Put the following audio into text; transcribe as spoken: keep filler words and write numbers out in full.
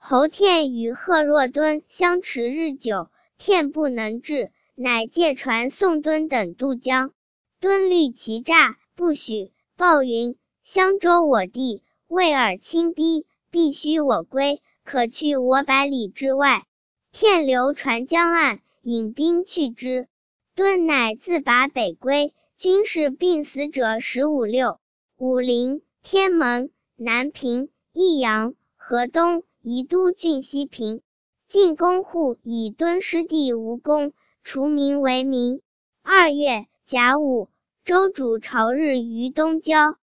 侯天与贺若敦相持日久，天不能治，乃借传宋敦等渡江。敦虑其诈，不许，报云：襄州我地，魏尔亲逼，必须我归，可去我百里之外。天留船江岸，引兵去之。敦乃自拔北归，军士病死者十五六。武陵、天门、南平、益阳、河东、宜都郡西平。晋公户以敦失地无功，除名为民。二月，甲午，周主朝日于东郊。